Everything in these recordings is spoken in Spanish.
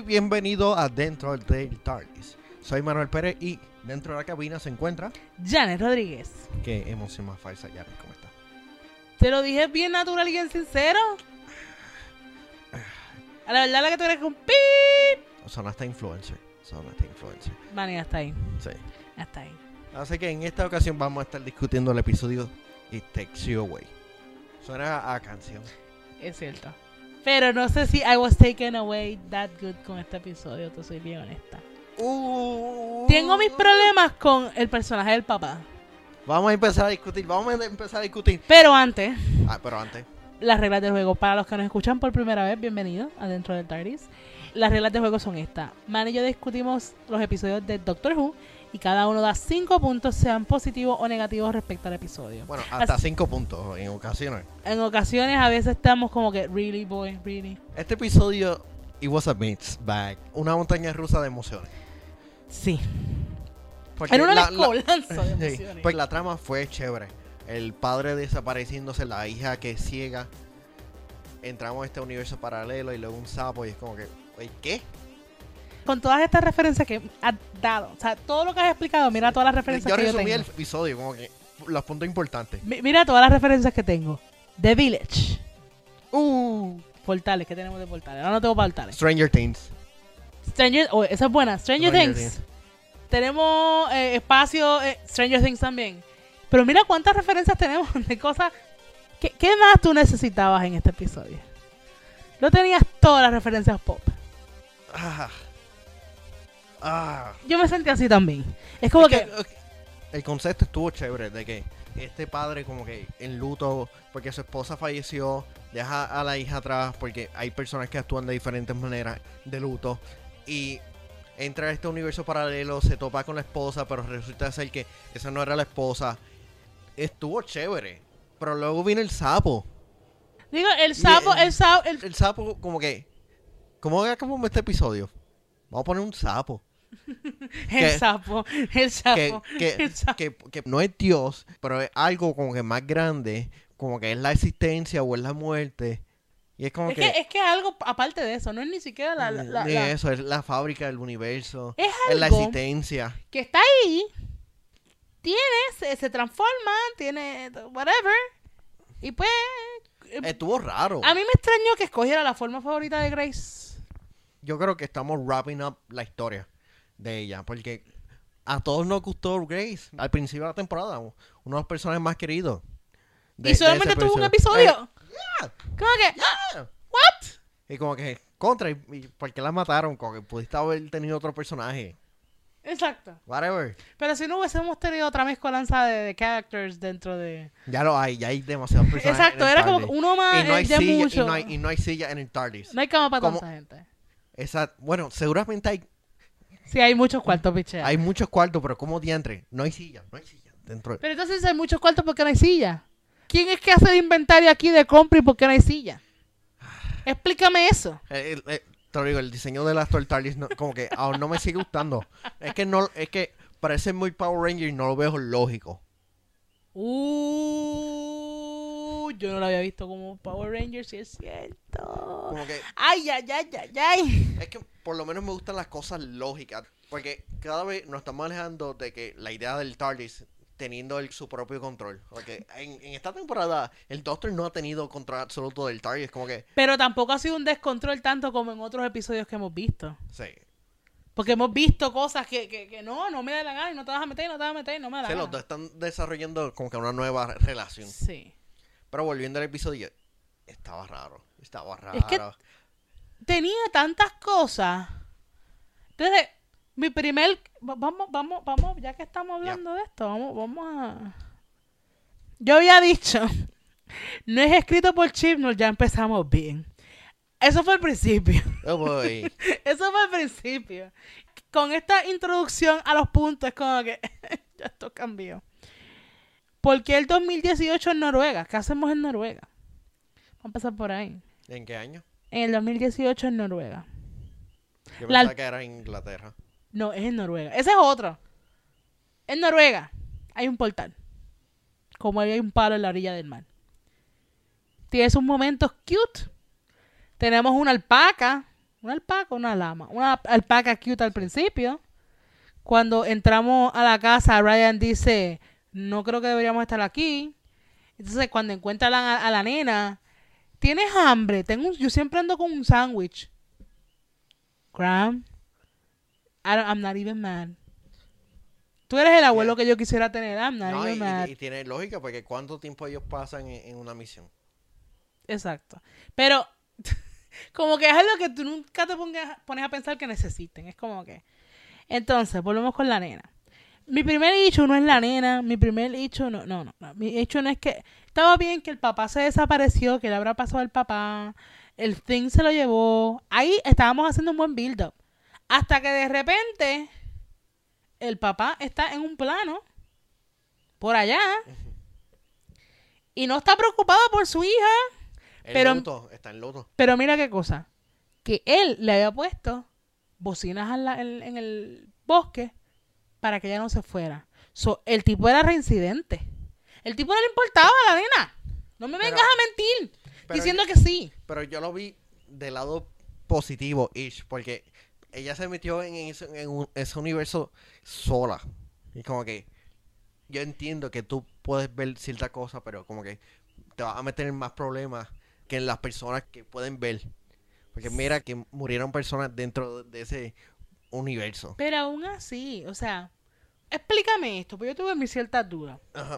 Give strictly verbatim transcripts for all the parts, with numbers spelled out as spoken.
bienvenido a Dentro del TARDIS. Soy Manuel Pérez y dentro de la cabina se encuentra Janet Rodríguez. Qué emoción más falsa, Janet, ¿cómo está? ¿Te lo dije bien natural y bien sincero? A la verdad la que tú eres un pip. Sonaste influencer. Sonaste influencer. Vale, hasta ahí. Sí. Hasta ahí. Así que en esta ocasión vamos a estar discutiendo el episodio It Takes You Away. Suena a, a canción. Es cierto. Pero no sé si I was taken away that good con este episodio, te soy bien honesta. Uh, Tengo mis problemas con el personaje del papá. Vamos a empezar a discutir, vamos a empezar a discutir. Pero antes, Ah, pero antes. las reglas del juego. Para los que nos escuchan por primera vez, bienvenidos a Dentro del TARDIS. Las reglas del juego son estas. Man y yo discutimos los episodios de Doctor Who y cada uno da cinco puntos, sean positivos o negativos respecto al episodio. Bueno, hasta Así- cinco puntos en ocasiones. En ocasiones a veces estamos como que, really boy, really. Este episodio, it was a mixed bag. Una montaña rusa de emociones. Sí. Porque Era una la- la- mezcolanza de Sí, emociones. pues la trama fue chévere. El padre desapareciéndose, la hija que es ciega. Entramos a este universo paralelo y luego un sapo y es como que, oye, ¿qué? Con todas estas referencias que has dado, o sea, todo lo que has explicado, mira todas las referencias Yo que yo resumí tengo. el episodio como que los puntos importantes. Mi- Mira todas las referencias que tengo. The Village. Uh, Portales, ¿qué tenemos de portales? Ahora no tengo portales. Stranger Things. Stranger, oh, esa es buena. Stranger, Stranger Things. Things. Tenemos eh, espacio, eh, Stranger Things también. Pero mira cuántas referencias tenemos de cosas. ¿Qué, ¿Qué más tú necesitabas en este episodio? No tenías todas las referencias pop. Ah. Ah. Yo me sentí así también. Es como Es que, ok, el concepto estuvo chévere de que este padre como que en luto porque su esposa falleció, deja a la hija atrás porque hay personas que actúan de diferentes maneras de luto y entra a este universo paralelo, se topa con la esposa, pero resulta ser que esa no era la esposa. Estuvo chévere, pero luego viene el sapo. digo, el sapo, el- el sapo, el, El sapo como que, ¿cómo acabamos este episodio? Vamos a poner un sapo. el que- sapo, el que, sapo, que, el sapo. que, que no es Dios, pero es algo como que más grande, como que es la existencia o es la muerte. Y es como Es que, que, es que algo aparte de eso, no es ni siquiera la, la- la- ni la- eso, es la fábrica del universo, Es es la algo existencia. que está ahí, tiene, se, se transforma, tiene whatever, y pues eh, Estuvo raro. a mí me extrañó que escogiera la forma favorita de Grace. Yo creo que estamos wrapping up la historia de ella, porque a todos nos gustó Grace al principio de la temporada, uno de los personajes más queridos. de- Y de solamente ese tuvo un episodio. episodio. Eh, Como que, yeah. ¿what? Y como que, contra, ¿y y por qué la mataron? Como que pudiste haber tenido otro personaje. Exacto. Whatever. Pero si no hubiésemos tenido otra mezcolanza de, de characters dentro de... Ya lo hay, ya hay demasiados personajes. Exacto, en el era como TARDIS. uno más, Y no eh, hay ya silla, mucho. y no hay, y no hay silla en el TARDIS. No hay cama para ¿Cómo? tanta gente. Esa, bueno, seguramente hay, Sí, hay muchos cuartos, piche. hay muchos cuartos, pero como diantre, no hay silla, no hay silla dentro de... Pero entonces si hay muchos cuartos porque no hay silla. ¿Quién es que hace el inventario aquí de compra y por qué no hay silla? Explícame eso. Eh, eh, eh, te lo digo, el diseño del actor TARDIS no- como que aún no me sigue gustando. Es que no, es que parece muy Power Ranger y no lo veo lógico. Uh, yo no lo había visto como Power Rangers, si es cierto. Como que Ay, ay, ay, ay, ay. es que por lo menos me gustan las cosas lógicas. Porque cada vez nos estamos alejando de que la idea del TARDIS teniendo el, su propio control. Porque en, en esta temporada el Doctor no ha tenido control absoluto del TARDIS. Como que, Pero tampoco ha sido un descontrol tanto como en otros episodios que hemos visto. sí. Porque hemos visto cosas que, que, que no, no me da la gana y no te vas a meter, y no te vas a meter, y no me da la Sí, gana. los dos están desarrollando como que una nueva relación. Sí. Pero volviendo al episodio, estaba raro. Estaba raro. Es que- Tenía tantas cosas. Entonces, mi primer... va- Vamos, vamos, vamos, ya que estamos hablando de esto, vamos, vamos a... Yo había dicho, no es escrito por Chibnall, ya empezamos bien. Eso fue al principio. Oh boy. Eso fue al principio. Con esta introducción a los puntos, es como que ya esto cambió. ¿Por qué el dos mil dieciocho en Noruega? ¿Qué hacemos en Noruega? Vamos a empezar por ahí. ¿En qué año? En el dos mil dieciocho en Noruega. Yo La- pensaba que era en Inglaterra. No, es en Noruega. Ese es otro. En Noruega hay un portal. Como hay un palo en la orilla del mar. Tiene sus momentos cute. Tenemos una alpaca ¿Una alpaca o una lama? Una alpaca cute al principio. Cuando entramos a la casa, Ryan dice, no creo que deberíamos estar aquí. Entonces, cuando encuentra a la, a la nena, ¿tienes hambre? Tengo un, yo siempre ando con un sándwich. Graham, I don't- I'm not even mad. Tú eres el abuelo Yeah. que yo quisiera tener. I'm not No, even y, mad. y- y tiene lógica porque cuánto tiempo ellos pasan en, en una misión. Exacto. Pero, como que es algo que tú nunca te pongas, pones a pensar que necesiten. Es como que... Entonces, volvemos con la nena. Mi primer hecho no es la nena. Mi primer hecho no, no, no, no. Mi hecho no es que... Estaba bien que el papá se desapareció, que le habrá pasado al papá. El thing se lo llevó. Ahí estábamos haciendo un buen build-up. Hasta que de repente... El papá está en un plano. Por allá. Y no está preocupado por su hija. El Pero- luto, está en luto. Pero mira qué cosa. Que él le había puesto bocinas en, la- en- en el bosque para que ella no se fuera. So, el tipo era reincidente. El tipo no le importaba a la nena. No me Pero- vengas a mentir pero diciendo yo- que sí. Pero yo lo vi del lado positivo, ish, porque ella se metió en ese, en un- ese universo sola. Y como que yo entiendo que tú puedes ver cierta cosa, pero como que te vas a meter en más problemas que en las personas que pueden ver. Porque mira que murieron personas dentro de ese universo. Pero aún así, o sea, explícame esto, porque yo tuve mis ciertas dudas. Ajá.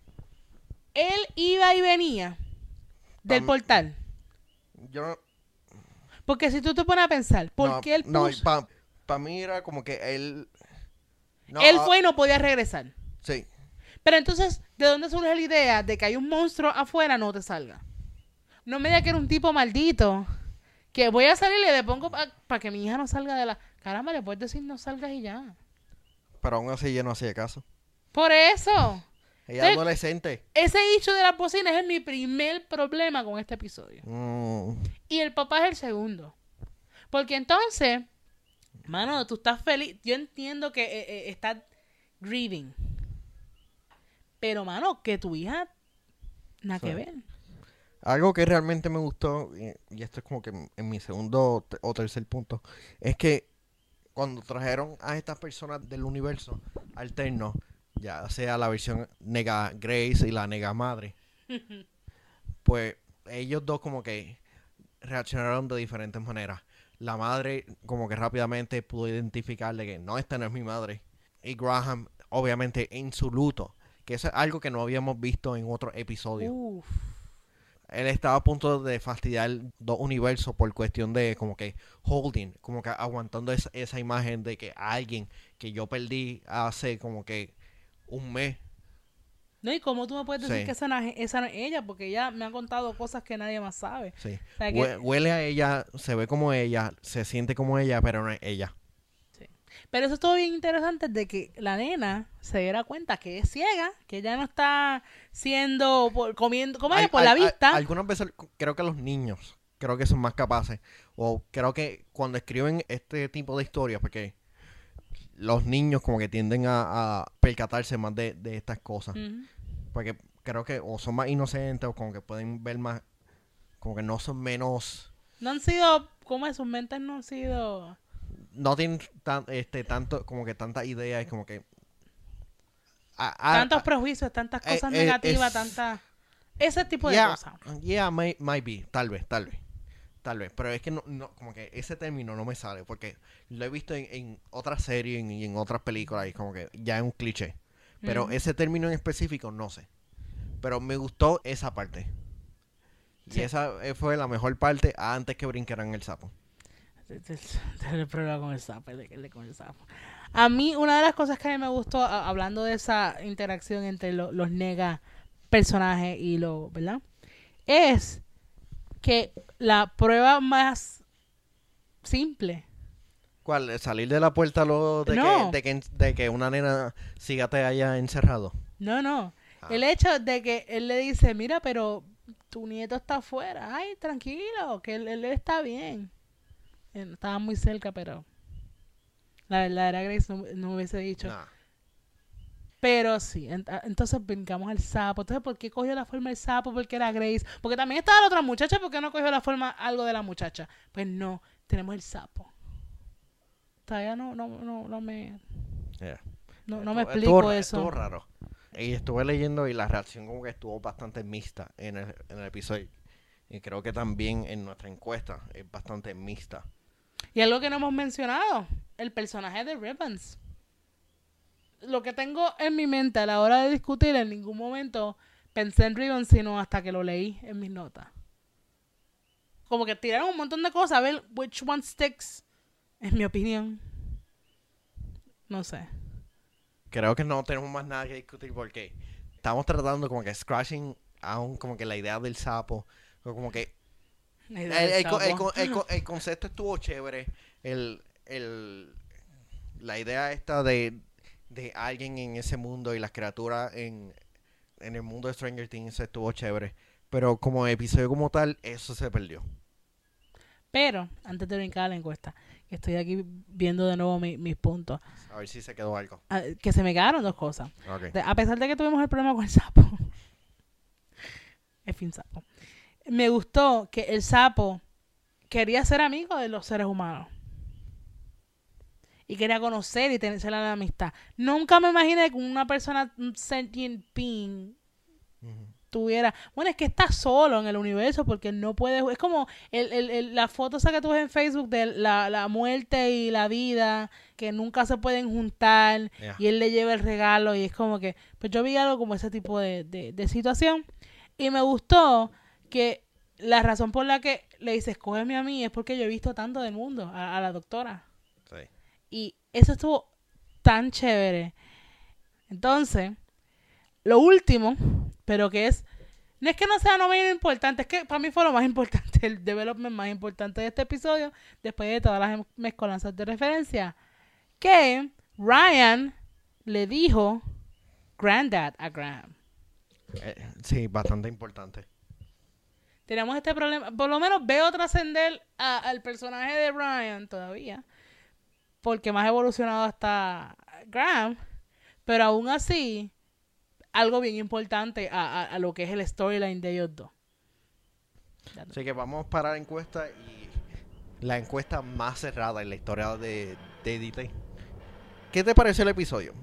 Él iba y venía del Pam- portal. Yo no... Porque si tú te pones a pensar, ¿por no, qué él No, puso? para mí era como que él... No, él ah, fue y no podía regresar. Sí. Pero entonces, ¿de dónde surge la idea de que hay un monstruo afuera? No te salga. No me digas que era un tipo maldito. Que voy a salir y le pongo para que mi hija no salga de la... Caramba, le puedes decir no salgas y ya. Pero aún así yo no hacía caso. Por eso. Ella Sí. adolescente. Ese hecho de las bocinas es mi primer problema con este episodio. Mm, Y el papá es el segundo. Porque entonces, mano, tú estás feliz. Yo entiendo que eh, eh, estás grieving. Pero, mano, que tu hija... Nada Sí. que ver. Algo que realmente me gustó, y, y esto es como que en, en mi segundo te- o tercer punto, es que cuando trajeron a estas personas del universo alterno, ya sea la versión nega Grace y la nega madre, pues ellos dos como que reaccionaron de diferentes maneras. La madre como que rápidamente pudo identificarle que no, esta no es mi madre. Y Graham, obviamente, en su luto, que eso es algo que no habíamos visto en otro episodio. Uf. Él estaba a punto de fastidiar dos universos por cuestión de como que holding, como que aguantando esa, esa imagen de que alguien que yo perdí hace como que un mes. No, ¿y cómo tú me puedes decir Sí. que esa no, es- esa no es ella? Porque ella me ha contado cosas que nadie más sabe. Sí. O sea que- Hue- Huele a ella, se ve como ella, se siente como ella, pero no es ella. Pero eso es todo bien interesante de que la nena se diera cuenta que es ciega, que ella no está siendo, por, comiendo, ¿cómo es? Al- Por al- la al- vista. algunas veces creo que los niños, creo que son más capaces. O creo que cuando escriben este tipo de historias, porque los niños como que tienden a, a percatarse más de, de estas cosas. Ujú. Porque creo que o son más inocentes o como que pueden ver más, como que no son menos, No han sido, ¿cómo es? Sus mentes no han sido... no tienen tan, este, tanto, como que tantas ideas, como que... a- a- tantos a- prejuicios, tantas eh, cosas eh, negativas, es- tantas... Ese tipo de yeah, cosas. yeah, may- might be, tal vez, tal vez, tal vez, pero es que no, no, como que ese término no me sale, porque lo he visto en, en otras series y en, y en otras películas y como que ya es un cliché, pero Ujú. ese término en específico no sé, pero me gustó esa parte. Y Sí. esa eh, fue la mejor parte antes que brincaran el sapo. Este es el problema con el sapo, el- el- con el sapo. A mí, una de las cosas que a mí me gustó, a- hablando de esa interacción entre lo- los nega personajes y lo, ¿verdad? Es que la prueba más simple. ¿Cuál? ¿Salir de la puerta luego de, No. que, de, que, de que una nena siga te haya encerrado? No, no. Ah. El hecho de que él le dice, mira, pero tu nieto está afuera. Ay, tranquilo, que él, él está bien. Eh, Estaba muy cerca, pero la verdadera Grace no, no hubiese dicho. Nah. Pero sí, en- a- entonces brincamos al sapo. Entonces, ¿por qué cogió la forma del sapo? Porque era Grace. Porque también estaba la otra muchacha, ¿por qué no cogió la forma algo de la muchacha? Pues no, tenemos el sapo. Todavía no, no, no, no me... Yeah. No, no me Estuvo- explico estuvo, eso. Estuvo raro. Y estuve leyendo y la reacción como que estuvo bastante mixta en el, en el episodio. Y creo que también en nuestra encuesta es bastante mixta. Y algo que no hemos mencionado, el personaje de Ribbons. Lo que tengo en mi mente a la hora de discutir, en ningún momento pensé en Ribbons, sino hasta que lo leí en mis notas. Como que tiraron un montón de cosas, a ver which one sticks, en mi opinión. No sé. Creo que no tenemos más nada que discutir porque estamos tratando como que scratching aún como que la idea del sapo. o Como que La el, idea del el co- el sapo. co- el co- el concepto estuvo chévere. El, el, la idea esta de, de alguien en ese mundo y las criaturas en, en el mundo de Stranger Things estuvo chévere. Pero como episodio como tal, eso se perdió. Pero, antes de brincar a la encuesta, que estoy aquí viendo de nuevo mi- mis puntos, A ver si se quedó algo. ah, que se me quedaron dos cosas. Ok. De- a pesar de que tuvimos el problema con el sapo. En fin, sapo. Me gustó que el sapo quería ser amigo de los seres humanos. Y quería conocer y tener la amistad. Nunca me imaginé que una persona, un sentient being, Ujú. tuviera... Bueno, es que está solo en el universo porque no puede... Es como el, el, el- la foto esa que tú ves en Facebook de la, la muerte y la vida, que nunca se pueden juntar, Yeah. y él le lleva el regalo y es como que... Pues yo vi algo como ese tipo de, de, de situación y me gustó que la razón por la que le dice escógeme a mí es porque yo he visto tanto del mundo, a, a la doctora. Sí. Y eso estuvo tan chévere. Entonces, lo último, pero que es, no es que no sea no menos importante, es que para mí fue lo más importante, el development más importante de este episodio, después de todas las mezcolanzas de referencia, que Ryan le dijo Granddad a Graham. Eh, sí, bastante importante. Tenemos este problema, por lo menos veo trascender a- al personaje de Ryan todavía, porque más evolucionado está Graham, pero aún así, algo bien importante a, a, a lo que es el storyline de ellos dos. Así que vamos para la encuesta y la encuesta más cerrada en la historia de, de D T. ¿Qué te pareció el episodio?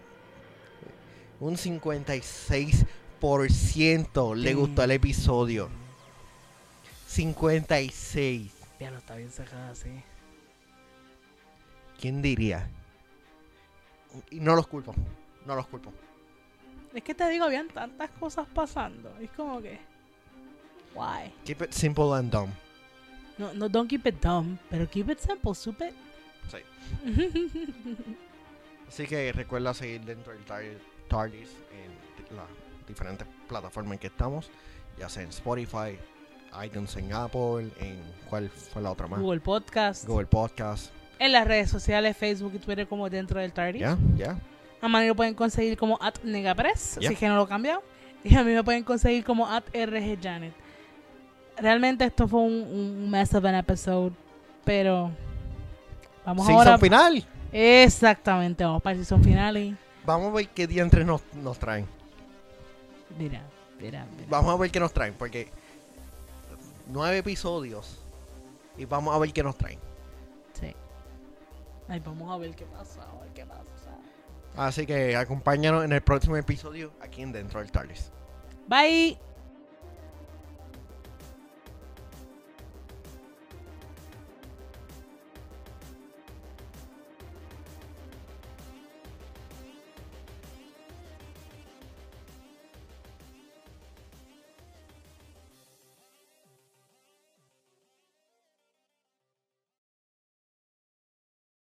Un cincuenta y seis por ciento le gustó el episodio. cincuenta y seis. Ya lo está bien cerrado así. ¿Quién diría? Y no los culpo. No los culpo. Es que te digo, habían tantas cosas pasando. Es como que... Why? Keep it simple and dumb. No, no, don't keep it dumb, pero keep it simple, super. Sí. Así que recuerda seguir dentro del Tar- TARDIS en las diferentes plataformas en que estamos. Ya sea en Spotify, iTunes, en Apple, en... ¿Cuál fue la otra más? Google Podcast. Google Podcast. En las redes sociales, Facebook y Twitter como Dentro del TARDIS. Ya, ya. A Manny lo pueden conseguir como at Negapress, Yeah. así que no lo he cambiado. Y a mí me pueden conseguir como at RGJanet. Realmente esto fue un, un mess of an episode, pero vamos Season ahora... final. Exactamente, vamos para el season final y... Vamos a ver qué día entre nos, nos traen. Mira, mira, mira. Vamos a ver qué nos traen, porque nueve episodios y vamos a ver qué nos traen. Sí. Ay, vamos a ver qué pasa, a ver qué pasa. Así que acompáñanos en el próximo episodio aquí en Dentro del TARDIS. Bye.